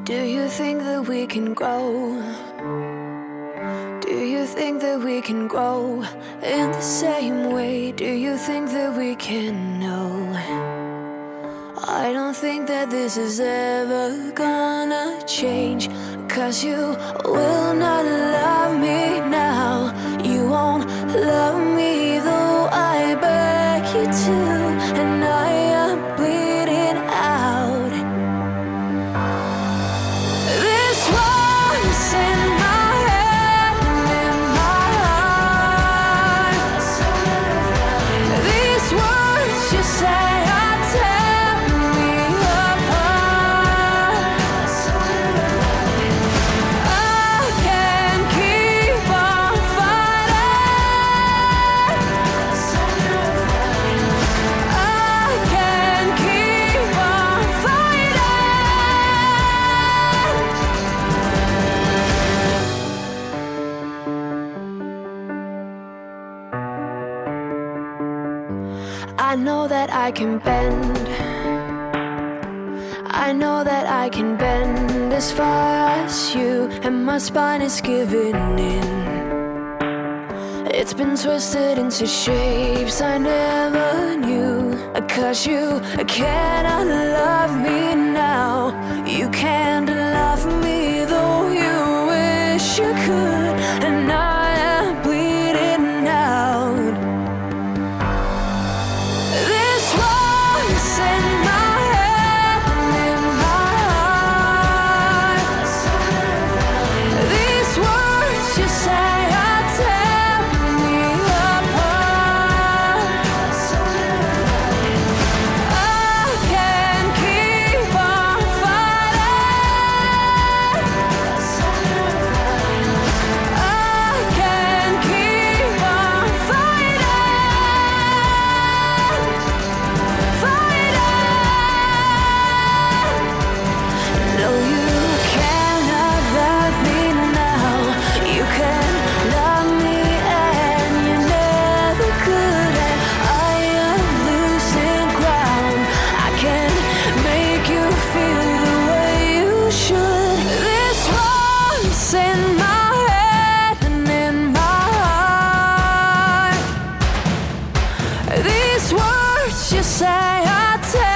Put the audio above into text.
Do you think that we can grow? Do you think that we can grow in the same way? Do you think that we can know? I don't think that this is ever gonna change, 'cause you will not love me now. You won't love me though I beg you to, and I am bleeding out. This one's in my head and in my heart. These words you say are tearing me apart. I can't keep on fighting. I can't keep on fighting. I know that I can bend. I know that I can bend as far as you, and my spine is giving in. It's been twisted into shapes I never knew, 'cause you cannot love me now. You can't love me though you wish you could, and I am bleeding out. This one's in my head and in my heart. These words you say are tearing me apart. I can't keep on fighting. I can't keep on fighting. No, you cannot love me now. You can love me and you never could, and I am losing ground. I can make you feel the way you should. This one's in my head and in my heart. These words you say are